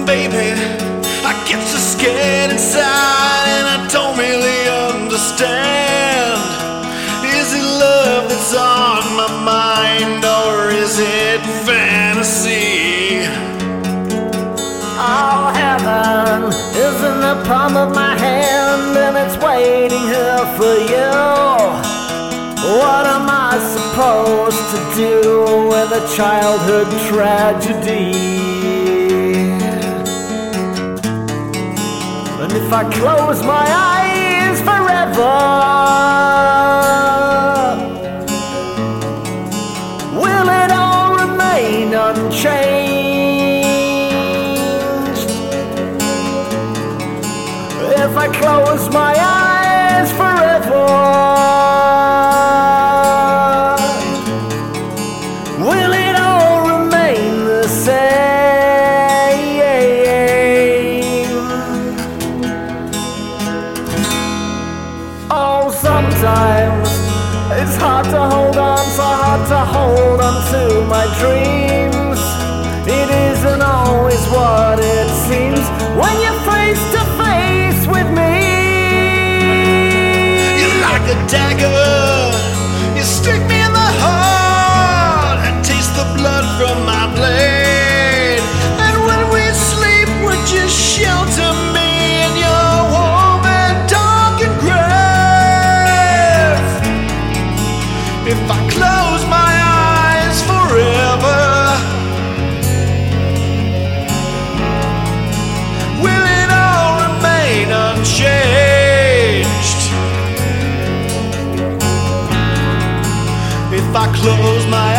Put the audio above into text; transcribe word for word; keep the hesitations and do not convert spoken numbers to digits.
baby, I get so scared inside and I don't really understand. Is it love that's on my mind or is it fantasy? Oh, heaven is in the palm of my hand and it's waiting here for you. What am I supposed to do with a childhood tragedy? And if I close my eyes forever, will it all remain unchanged? If I close my eyes forever, will it all remain the same? Oh, sometimes it's hard to hold on, so hard to hold on to my dreams. It isn't always what it seems when you're face to face with me. You're like a dagger, you stick me in the heart and taste the blood from my blade. And when we sleep, would you shelter me in your warm and darkened grave? If I close my eyes forever, will it all remain unchanged? If I close my